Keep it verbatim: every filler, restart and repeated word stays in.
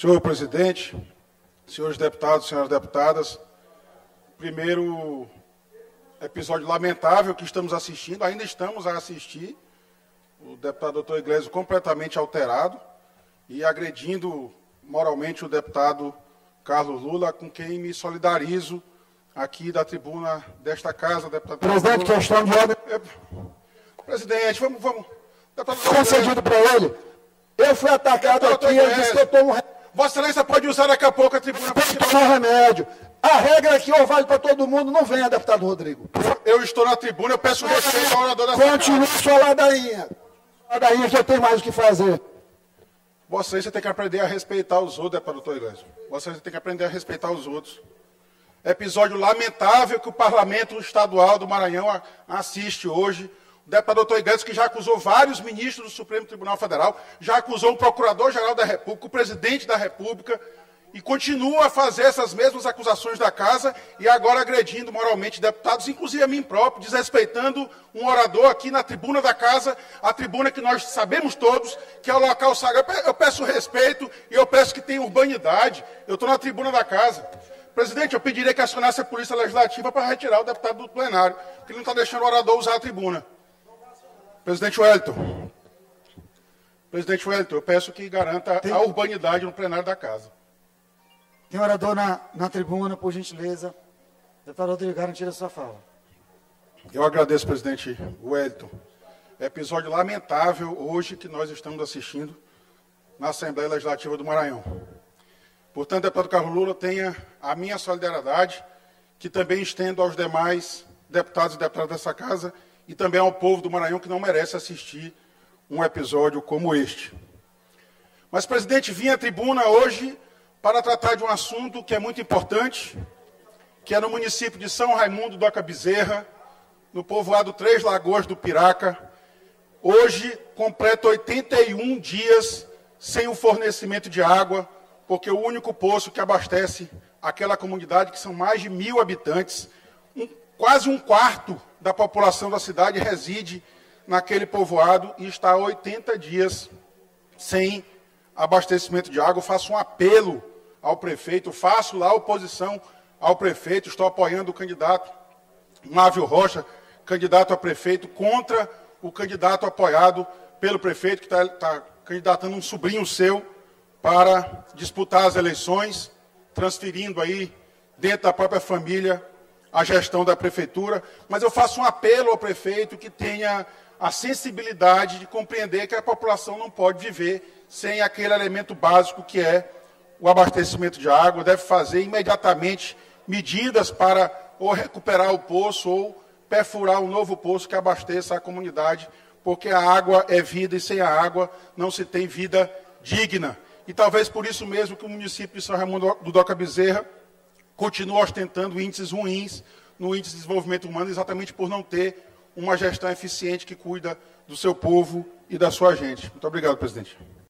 Senhor presidente, senhores deputados, senhoras deputadas, primeiro episódio lamentável que estamos assistindo, ainda estamos a assistir, o deputado doutor Iglesias completamente alterado e agredindo moralmente o deputado Carlos Lula, com quem me solidarizo aqui da tribuna desta casa, deputado. Presidente, Lula. Questão de ordem. É, presidente, vamos, vamos. Concedido para ele. Eu fui atacado aqui, ele disse que eu tomo... Vossa Excelência pode usar daqui a pouco a tribuna para tomar remédio. A regra aqui ou vale para todo mundo, não venha, deputado Rodrigo. Eu estou na tribuna, eu peço respeito ao orador da Continue sua ladainha. Ladainha que eu tenho mais o que fazer. Vossa Excelência tem que aprender a respeitar os outros, deputado doutor Iglesias. Vossa Excelência tem que aprender a respeitar os outros. Episódio lamentável que o Parlamento Estadual do Maranhão assiste hoje. O deputado doutor Iglesias, que já acusou vários ministros do Supremo Tribunal Federal, já acusou o Procurador-Geral da República, o Presidente da República, e continua a fazer essas mesmas acusações da casa e agora agredindo moralmente deputados, inclusive a mim próprio, desrespeitando um orador aqui na tribuna da casa, a tribuna que nós sabemos todos que é o local sagrado. Eu peço respeito e eu peço que tenha urbanidade. Eu estou na tribuna da casa. Presidente, eu pediria que acionasse a Polícia Legislativa para retirar o deputado do plenário, porque ele não está deixando o orador usar a tribuna. Presidente Wellington, Presidente Wellington, eu peço que garanta Tem... a urbanidade no plenário da casa. Tem orador na, na tribuna, por gentileza. Deputado Rodrigo, garantir a sua fala. Eu agradeço, presidente Wellington. Episódio lamentável hoje que nós estamos assistindo na Assembleia Legislativa do Maranhão. Portanto, deputado Carlos Lula, tenha a minha solidariedade, que também estendo aos demais deputados e deputadas dessa casa, e também ao povo do Maranhão, que não merece assistir um episódio como este. Mas, presidente, vim à tribuna hoje para tratar de um assunto que é muito importante, que é no município de São Raimundo do Oca Bezerra, no povoado Três Lagoas do Piraca. Hoje, completa oitenta e um dias sem o fornecimento de água, porque o único poço que abastece aquela comunidade, que são mais de mil habitantes, um, quase um quarto da população da cidade reside naquele povoado e está há oitenta dias sem abastecimento de água. Eu faço um apelo ao prefeito, faço lá oposição ao prefeito, estou apoiando o candidato Mávio Rocha, candidato a prefeito, contra o candidato apoiado pelo prefeito, que está tá candidatando um sobrinho seu para disputar as eleições, transferindo aí dentro da própria família a gestão da prefeitura, mas eu faço um apelo ao prefeito que tenha a sensibilidade de compreender que a população não pode viver sem aquele elemento básico que é o abastecimento de água, deve fazer imediatamente medidas para ou recuperar o poço ou perfurar um novo poço que abasteça a comunidade, porque a água é vida e sem a água não se tem vida digna. E talvez por isso mesmo que o município de São Raimundo do Oca Bezerra continua ostentando índices ruins no índice de desenvolvimento humano, exatamente por não ter uma gestão eficiente que cuida do seu povo e da sua gente. Muito obrigado, presidente.